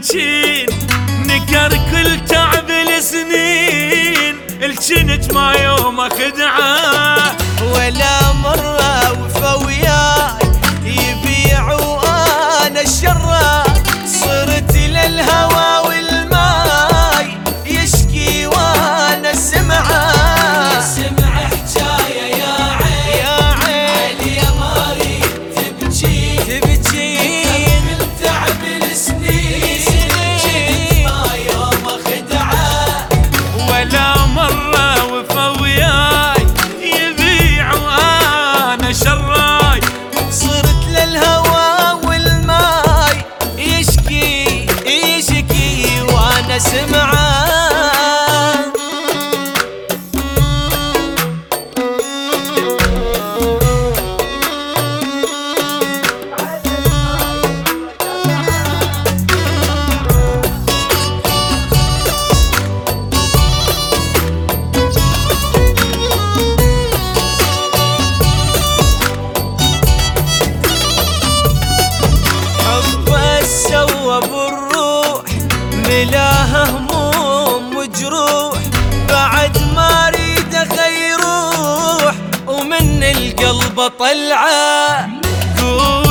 تبجين نكر كل تعب السنين الجنت ما يوم اخدعه ولا مرة وفى وياي يبيعوا انا الشرة صرت للهوى والماي يشكي وانا سمعه حجايه يا عين يا ماري تبجين بالتعب السنين ما يوم اخدعه ولا مرة وفى وياي يبيعوا انا شراي صرت للهوى والماي يشكي وانا سمعه بالروح ملاها هموم وجروح بعد ما اريده يروح ومن القلب طلعه